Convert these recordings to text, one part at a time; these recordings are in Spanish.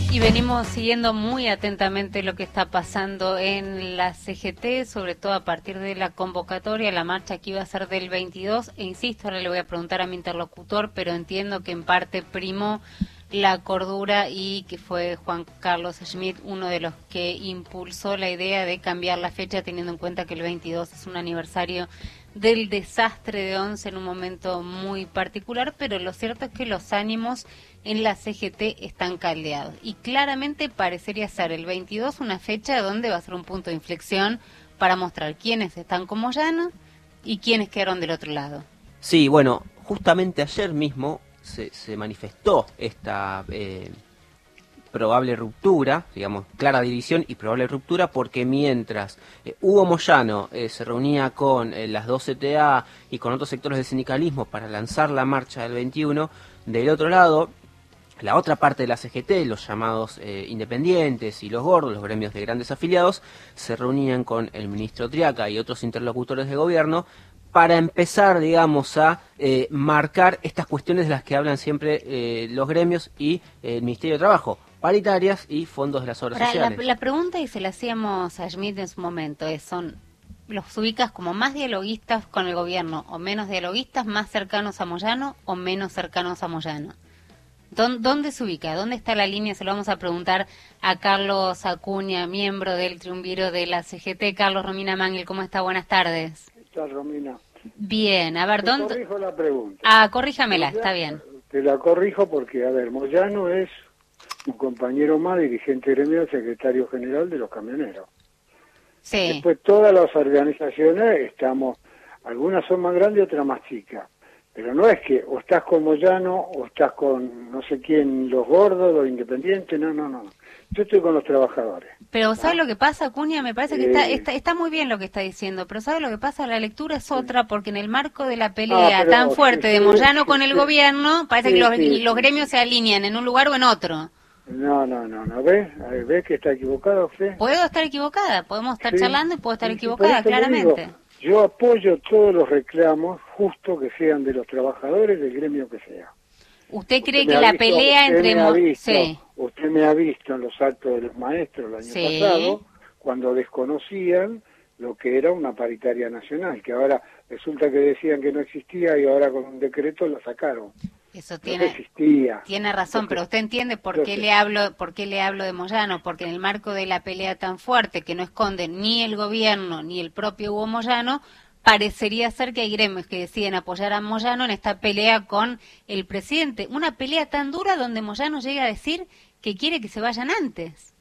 Y venimos siguiendo muy atentamente lo que está pasando en la CGT, sobre todo a partir de la convocatoria, la marcha que iba a ser del 22, e insisto, ahora le voy a preguntar a mi interlocutor, pero entiendo que en parte primó la cordura y que fue Juan Carlos Schmitt uno de los que impulsó la idea de cambiar la fecha, teniendo en cuenta que el 22 es un aniversario del desastre de Once en un momento muy particular, pero lo cierto es que los ánimos en la CGT están caldeados y claramente parecería ser el 22 una fecha donde va a ser un punto de inflexión para mostrar quiénes están con Moyano y quiénes quedaron del otro lado. Sí, bueno, justamente ayer mismo se manifestó esta probable ruptura, digamos, clara división y probable ruptura, porque mientras Hugo Moyano se reunía con las dos CTA y con otros sectores del sindicalismo para lanzar la marcha del 21, del otro lado, la otra parte de la CGT, los llamados independientes y los gordos, los gremios de grandes afiliados, se reunían con el ministro Triaca y otros interlocutores de gobierno para empezar, digamos, a marcar estas cuestiones de las que hablan siempre los gremios y el Ministerio de Trabajo, paritarias y fondos de las obras sociales. La pregunta, y se la hacíamos a Schmitt en su momento, ¿los ubicas como más dialoguistas con el gobierno o menos dialoguistas, más cercanos a Moyano o menos cercanos a Moyano? ¿Dónde se ubica? ¿Dónde está la línea? Se lo vamos a preguntar a Carlos Acuña, miembro del triunviro de la CGT. Carlos, Romina Mangel, ¿cómo está? Buenas tardes. ¿Qué tal, Romina? Bien, a ver, ¿dónde? Corrijo la pregunta. Corríjamela, está bien. Te la corrijo porque, a ver, Moyano es un compañero más, dirigente gremial, secretario general de los camioneros. Sí. Después todas las organizaciones estamos, algunas son más grandes, otras más chicas. Pero no es que o estás con Moyano o estás con no sé quién, los gordos, los independientes, no. Yo estoy con los trabajadores. Pero ¿sabe lo que pasa, Acuña? Me parece que está muy bien lo que está diciendo, pero ¿sabe lo que pasa? La lectura es otra, porque en el marco de la pelea tan fuerte de Moyano con el gobierno, parece que los gremios se alinean en un lugar o en otro. No. ¿Ves que está equivocado usted? Puedo estar equivocada, podemos estar charlando y puedo estar equivocada, claramente. Yo apoyo todos los reclamos, justo que sean de los trabajadores del gremio que sea. ¿Usted cree que la pelea entre... Sí. Usted me ha visto en los actos de los maestros el año pasado, cuando desconocían lo que era una paritaria nacional, que ahora resulta que decían que no existía y ahora con un decreto la sacaron. Eso tiene razón, pero usted entiende por qué le hablo de Moyano, porque en el marco de la pelea tan fuerte que no esconde ni el gobierno ni el propio Hugo Moyano, parecería ser que hay gremios que deciden apoyar a Moyano en esta pelea con el presidente, una pelea tan dura donde Moyano llega a decir que quiere que se vayan antes.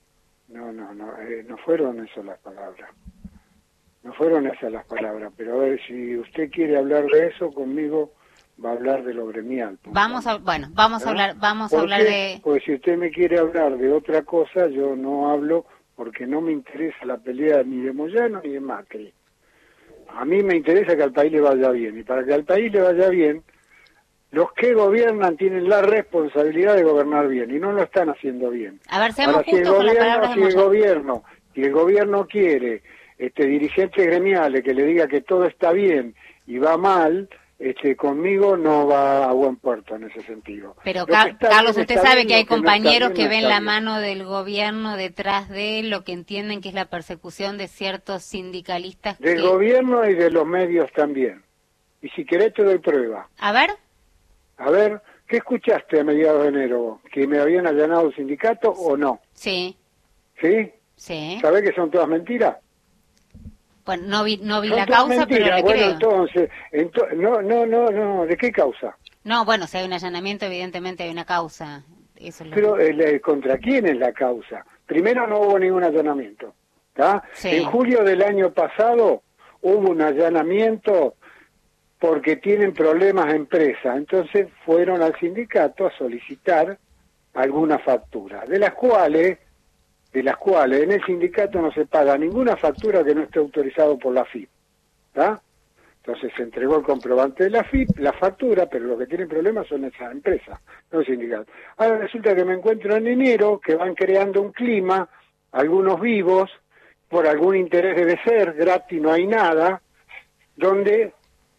No fueron esas las palabras. No fueron esas las palabras, pero a ver, si usted quiere hablar de eso conmigo, va a hablar de lo gremial. Vamos a hablar de... Pues si usted me quiere hablar de otra cosa, yo no hablo porque no me interesa la pelea ni de Moyano ni de Macri. A mí me interesa que al país le vaya bien, y para que al país le vaya bien, los que gobiernan tienen la responsabilidad de gobernar bien, y no lo están haciendo bien. A ver, seamos justos con las palabras de Moyano. Si el gobierno quiere dirigentes gremiales que le diga que todo está bien y va mal, conmigo no va a buen puerto en ese sentido. Pero Carlos, usted sabe que hay compañeros que ven la mano del gobierno detrás de lo que entienden que es la persecución de ciertos sindicalistas. Del gobierno y de los medios también. Y si querés te doy prueba. A ver, ¿qué escuchaste a mediados de enero? ¿Que me habían allanado el sindicato o no? Sí. ¿Sí? Sí. ¿Sabés que son todas mentiras? Bueno, no vi la causa, pero le creo. Entonces, no, ¿de qué causa? No, bueno, si hay un allanamiento, evidentemente hay una causa. Eso es pero, ¿contra quién es la causa? Primero no hubo ningún allanamiento, ¿está? Sí. En julio del año pasado hubo un allanamiento porque tienen problemas empresas, entonces fueron al sindicato a solicitar alguna factura, de las cuales en el sindicato no se paga ninguna factura que no esté autorizado por la FIP, ¿está? Entonces se entregó el comprobante de la FIP, la factura, pero lo que tienen problemas son esas empresas, no el sindicato. Ahora resulta que me encuentro en enero, que van creando un clima, algunos vivos, por algún interés debe ser, gratis no hay nada, donde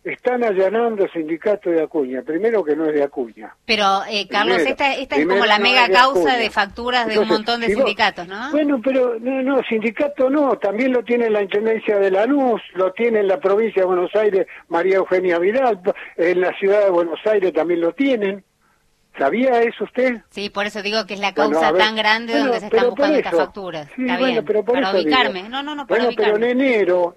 están allanando el sindicato de Acuña. Primero que no es de Acuña. Pero, Carlos, esta es como la mega causa de facturas de un montón de sindicatos, ¿no? Bueno, pero no, sindicato no, también lo tiene la Intendencia de Lanús, lo tiene en la provincia de Buenos Aires María Eugenia Vidal, en la ciudad de Buenos Aires también lo tienen. ¿Sabía eso usted? Sí, por eso digo que es la causa tan grande donde se están buscando estas facturas. Sí, Está bueno, bien, pero por para eso ubicarme. Digo. No, para bueno, ubicarme. pero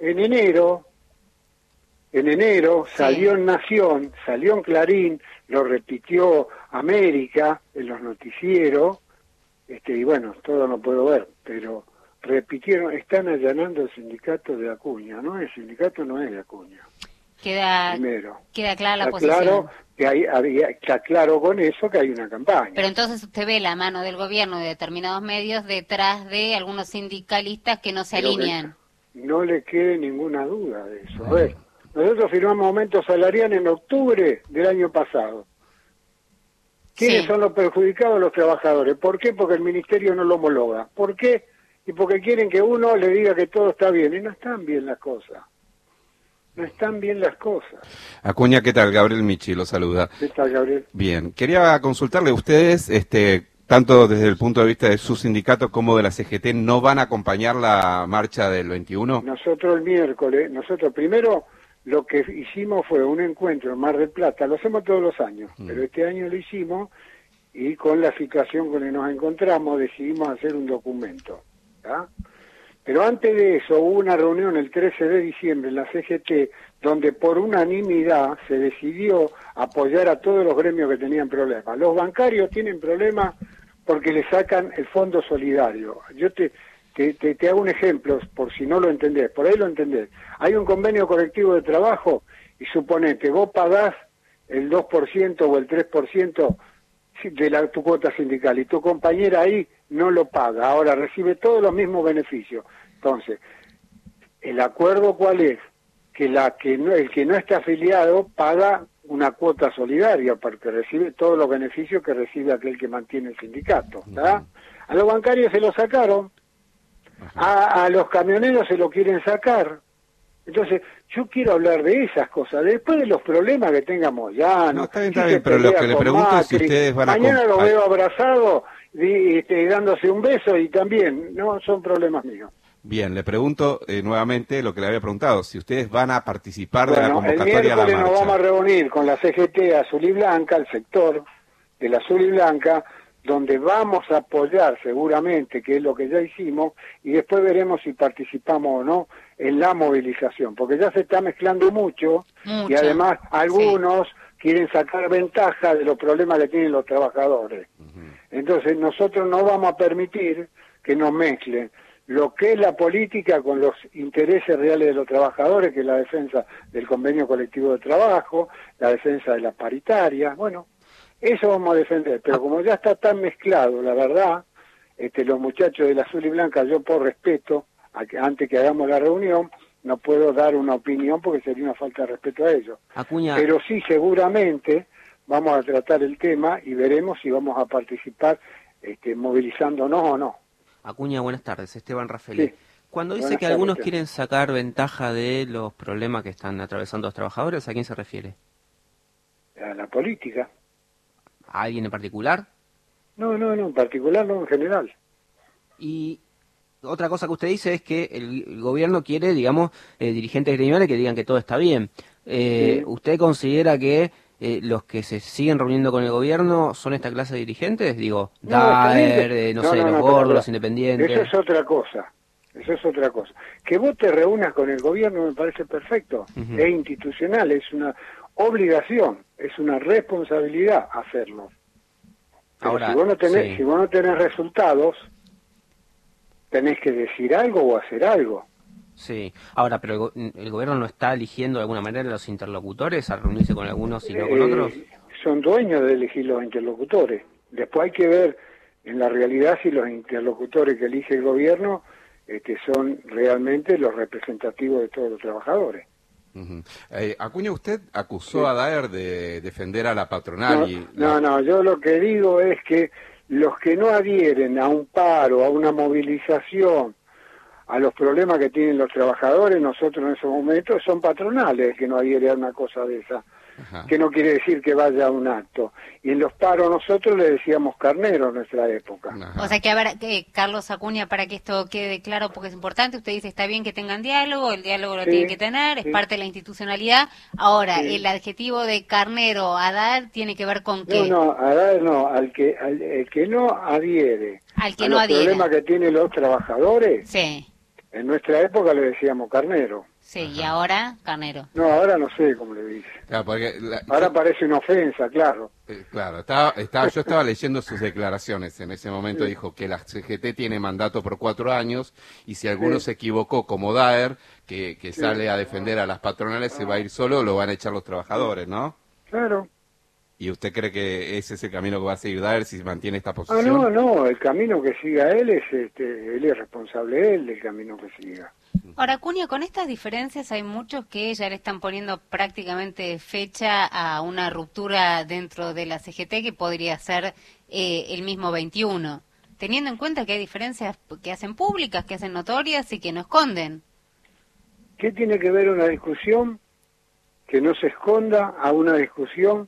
en enero Sí. salió en Nación, salió en Clarín, lo repitió América en los noticieros, y bueno, todo no puedo ver, pero repitieron, están allanando el sindicato de Acuña, ¿no? El sindicato no es de Acuña. Queda clara la Está posición. claro que está claro con eso que hay una campaña. Pero entonces usted ve la mano del gobierno de determinados medios detrás de algunos sindicalistas que no se Pero alinean. que no le quede ninguna duda de eso. A ver, nosotros firmamos aumento salarial en octubre del año pasado. ¿Quiénes son los perjudicados? Los trabajadores. ¿Por qué? Porque el ministerio no lo homologa. ¿Por qué? Y porque quieren que uno le diga que todo está bien. Y no están bien las cosas. No están bien las cosas. Acuña, ¿qué tal? Gabriel Michi lo saluda. ¿Qué tal, Gabriel? Bien, quería consultarle, ustedes, tanto desde el punto de vista de su sindicato como de la CGT, ¿no van a acompañar la marcha del 21? Nosotros el miércoles, primero lo que hicimos fue un encuentro en Mar del Plata, lo hacemos todos los años, pero este año lo hicimos y con la situación con la que nos encontramos decidimos hacer un documento, ¿tá? Pero antes de eso hubo una reunión el 13 de diciembre en la CGT donde por unanimidad se decidió apoyar a todos los gremios que tenían problemas. Los bancarios tienen problemas porque le sacan el fondo solidario. Yo te hago un ejemplo, por si no lo entendés, por ahí lo entendés. Hay un convenio colectivo de trabajo y suponete, vos pagás el 2% o el 3% de tu cuota sindical y tu compañera ahí no lo paga, ahora recibe todos los mismos beneficios. Entonces, ¿el acuerdo cuál es? Que el que no está afiliado paga una cuota solidaria porque recibe todos los beneficios que recibe aquel que mantiene el sindicato, ¿verdad? A los bancarios se lo sacaron, a los camioneros se lo quieren sacar. Entonces, yo quiero hablar de esas cosas, después de los problemas que tengamos ya. No, está bien, pero lo que le pregunto es si ustedes van a... Mañana lo veo abrazado, dándose un beso y también, no son problemas míos. Bien, le pregunto nuevamente lo que le había preguntado, si ustedes van a participar de la El convocatoria a la miércoles marcha. nos vamos a reunir con la CGT Azul y Blanca, el sector de la Azul y Blanca, donde vamos a apoyar seguramente, que es lo que ya hicimos, y después veremos si participamos o no en la movilización, porque ya se está mezclando mucho. Y además algunos quieren sacar ventaja de los problemas que tienen los trabajadores. Entonces nosotros no vamos a permitir que nos mezclen lo que es la política con los intereses reales de los trabajadores, que es la defensa del convenio colectivo de trabajo, la defensa de la paritaria, bueno, eso vamos a defender, pero como ya está tan mezclado, la verdad, los muchachos de la Azul y Blanca, yo por respeto, antes que hagamos la reunión, no puedo dar una opinión porque sería una falta de respeto a ellos. Acuña. Pero sí, seguramente vamos a tratar el tema y veremos si vamos a participar movilizándonos o no. Acuña, buenas tardes. Esteban Raffaele. Sí. Cuando dice Buenas que algunos tardes. quieren sacar ventaja de los problemas que están atravesando los trabajadores, ¿a quién se refiere? A la política. ¿A alguien en particular? No, en particular no, en general. Y otra cosa que usted dice es que el gobierno quiere, digamos, dirigentes gremiales que digan que todo está bien. Sí. ¿Usted considera que los que se siguen reuniendo con el gobierno son esta clase de dirigentes? Digo, Daer, los gordos, los independientes. Eso es otra cosa. Que vos te reúnas con el gobierno me parece perfecto. Es institucional, es una obligación, es una responsabilidad hacerlo. Pero Ahora, si vos no tenés resultados, tenés que decir algo o hacer algo. Sí, ahora, pero el gobierno no está eligiendo de alguna manera a los interlocutores a reunirse con algunos y no con otros. Son dueños de elegir los interlocutores. Después hay que ver en la realidad si los interlocutores que elige el gobierno son realmente los representativos de todos los trabajadores. Acuña, usted acusó a Daer de defender a la patronal. No, yo lo que digo es que los que no adhieren a un paro, a una movilización, a los problemas que tienen los trabajadores, nosotros en esos momentos son patronales que no adhiere a una cosa de esa. Ajá. Que no quiere decir que vaya a un acto. Y en los paros nosotros le decíamos carnero en nuestra época. Ajá. O sea que, a ver, Carlos Acuña, para que esto quede claro, porque es importante, usted dice, está bien que tengan diálogo, el diálogo lo tienen que tener, es parte de la institucionalidad. Ahora, el adjetivo de carnero a dar tiene que ver con qué. No, a dar no, el que no adhiere al que a no los adhiere. problemas que tienen los trabajadores, sí. En nuestra época le decíamos carnero. Sí, y ahora carnero. No, ahora no sé cómo le dice. Claro, porque ahora parece una ofensa, claro. Claro, yo estaba leyendo sus declaraciones. En ese momento dijo que la CGT tiene mandato por 4 años y si alguno se equivocó, como Daer, que sale a defender a las patronales, se va a ir solo, lo van a echar los trabajadores, ¿no? Claro. ¿Y usted cree que ese es el camino que va a seguir Daer si mantiene esta posición? No, el camino que siga él él es responsable él del camino que siga. Ahora, Acuña, con estas diferencias hay muchos que ya le están poniendo prácticamente fecha a una ruptura dentro de la CGT que podría ser el mismo 21, teniendo en cuenta que hay diferencias que hacen públicas, que hacen notorias y que no esconden. ¿Qué tiene que ver una discusión que no se esconda a una discusión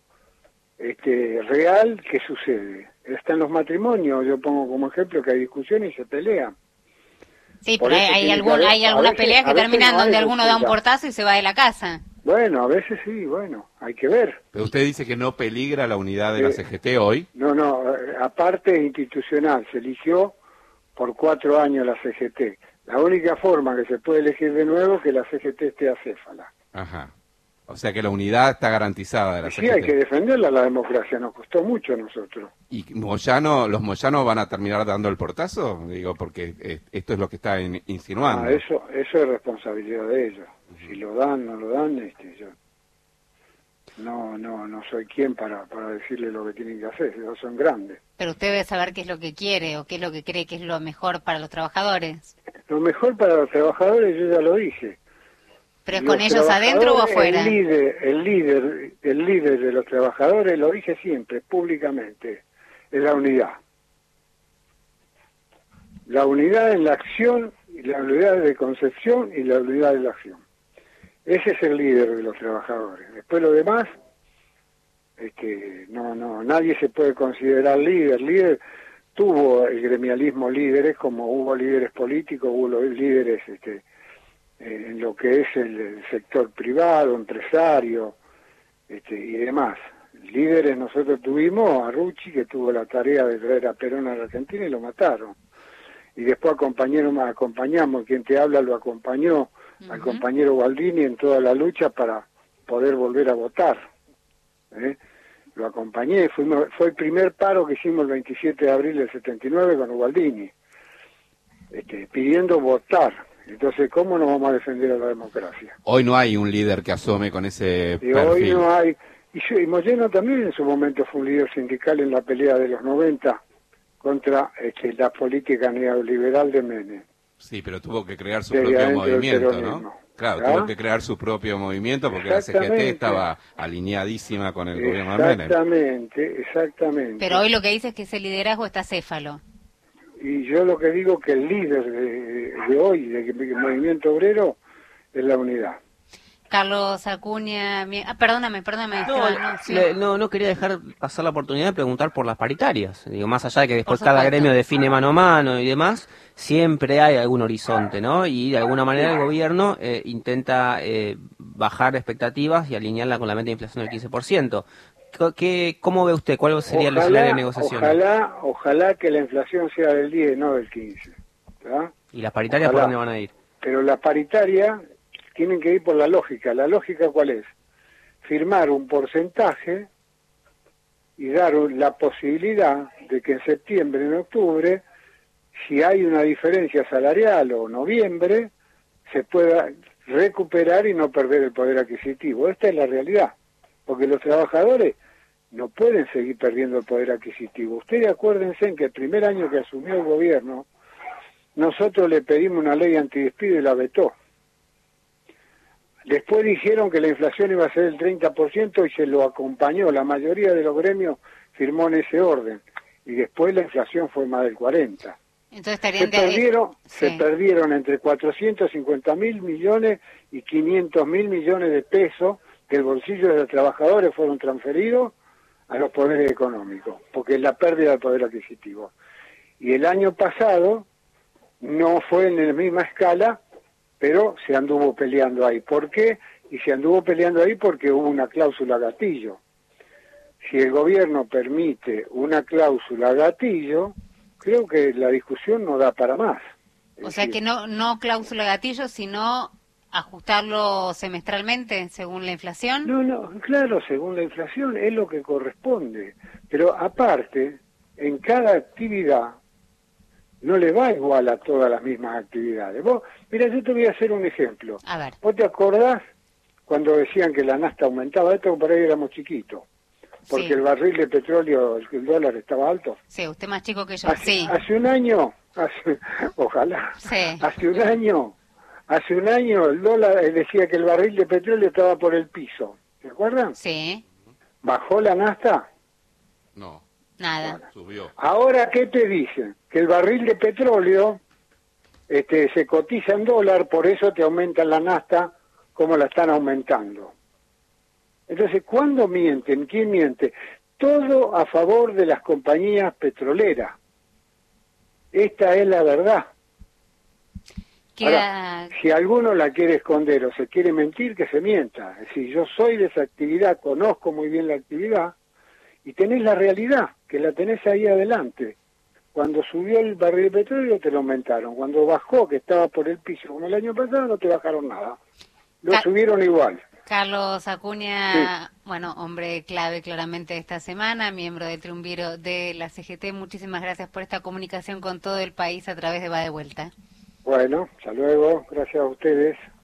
real que sucede? Están los matrimonios, yo pongo como ejemplo que hay discusiones y se pelean. Sí, pero hay algunas peleas que terminan donde alguno da un portazo y se va de la casa. Bueno, a veces sí, hay que ver. Pero usted dice que no peligra la unidad de la CGT hoy. No, aparte institucional, se eligió por 4 años la CGT. La única forma que se puede elegir de nuevo es que la CGT esté acéfala. Ajá. O sea que la unidad está garantizada de la CGT. Sí, hay que defenderla, la democracia, nos costó mucho a nosotros. ¿Y los Moyano van a terminar dando el portazo? Digo, porque esto es lo que está insinuando. Eso es responsabilidad de ellos. Si lo dan, no lo dan, yo no soy quien para decirle lo que tienen que hacer, ellos son grandes. Pero usted debe saber qué es lo que quiere o qué es lo que cree que es lo mejor para los trabajadores. Lo mejor para los trabajadores, yo ya lo dije. ¿Pero es con ellos adentro o afuera? El líder de los trabajadores, lo dije siempre, públicamente, es la unidad. La unidad en la acción, y la unidad de concepción y la unidad de la acción. Ese es el líder de los trabajadores. Después lo demás, nadie se puede considerar líder. Líder tuvo el gremialismo líderes, como hubo líderes políticos, hubo líderes en lo que es el sector privado, empresario, y demás. Líderes nosotros tuvimos a Rucci, que tuvo la tarea de traer a Perón a la Argentina y lo mataron. Y después acompañamos, quien te habla lo acompañó, al compañero Gualdini en toda la lucha para poder volver a votar. Lo acompañé, fue el primer paro que hicimos el 27 de abril del 79 con Gualdini, pidiendo votar. Entonces, ¿cómo nos vamos a defender a la democracia? Hoy no hay un líder que asome con ese perfil. Hoy no hay. Y Moyano también en su momento fue un líder sindical en la pelea de los 90 contra la política neoliberal de Menem. Sí, pero tuvo que crear su propio movimiento, ¿no? Claro, tuvo que crear su propio movimiento porque la CGT estaba alineadísima con el gobierno de Menem. Exactamente. Pero hoy lo que dice es que ese liderazgo está céfalo. Y yo lo que digo que el líder de hoy, del movimiento obrero, es la unidad. Carlos Acuña, perdóname. No quería dejar pasar la oportunidad de preguntar por las paritarias. Digo, más allá de que después cada gremio define mano a mano y demás, siempre hay algún horizonte, ¿no? Y de alguna manera el gobierno intenta bajar expectativas y alinearla con la meta de inflación del 15%. ¿Cómo ve usted? ¿Cuál sería el escenario de negociación? Ojalá que la inflación sea del 10, no del 15. ¿tá? ¿Y las paritarias por dónde van a ir? Pero las paritarias tienen que ir por la lógica. ¿La lógica cuál es? Firmar un porcentaje y dar la posibilidad de que en septiembre, en octubre, si hay una diferencia salarial o noviembre, se pueda recuperar y no perder el poder adquisitivo. Esta es la realidad, porque los trabajadores no pueden seguir perdiendo el poder adquisitivo. Ustedes acuérdense en que el primer año que asumió el gobierno, nosotros le pedimos una ley antidespido y la vetó. Después dijeron que la inflación iba a ser el 30% y se lo acompañó. La mayoría de los gremios firmó en ese orden. Y después la inflación fue más del 40%. Entonces estarían de ahí. Se perdieron entre 450.000 millones y 500.000 millones de pesos del bolsillo de los trabajadores fueron transferidos a los poderes económicos, porque es la pérdida del poder adquisitivo. Y el año pasado no fue en la misma escala, pero se anduvo peleando ahí. ¿Por qué? Y se anduvo peleando ahí porque hubo una cláusula gatillo. Si el gobierno permite una cláusula gatillo, creo que la discusión no da para más. O sea que no cláusula gatillo, sino ajustarlo semestralmente según la inflación. No, claro, según la inflación es lo que corresponde. Pero aparte, en cada actividad no le va igual a todas las mismas actividades. Mira, yo te voy a hacer un ejemplo. A ver. ¿Vos te acordás cuando decían que la nafta aumentaba? Esto por ahí éramos chiquitos. Porque Sí. El barril de petróleo, el dólar estaba alto. Sí, usted más chico que yo. Sí. Hace un año, ojalá, Sí. hace un año el dólar decía que el barril de petróleo estaba por el piso. ¿Se acuerdan? Sí. ¿Bajó la nafta? No, Nada. subió. Ahora, ¿qué te dicen? Que el barril de petróleo se cotiza en dólar, por eso te aumentan la nafta como la están aumentando. Entonces, ¿cuándo mienten? ¿Quién miente? Todo a favor de las compañías petroleras. Esta es la verdad. Ahora, si alguno la quiere esconder o se quiere mentir, que se mienta. Es decir, yo soy de esa actividad, conozco muy bien la actividad, y tenés la realidad, que la tenés ahí adelante. Cuando subió el barril de petróleo te lo aumentaron. Cuando bajó, que estaba por el piso como el año pasado, no te bajaron nada. Lo subieron igual. Carlos Acuña, Sí. bueno, hombre clave claramente esta semana, miembro del triunviro de la CGT. Muchísimas gracias por esta comunicación con todo el país a través de Va de Vuelta. Bueno, hasta luego. Gracias a ustedes.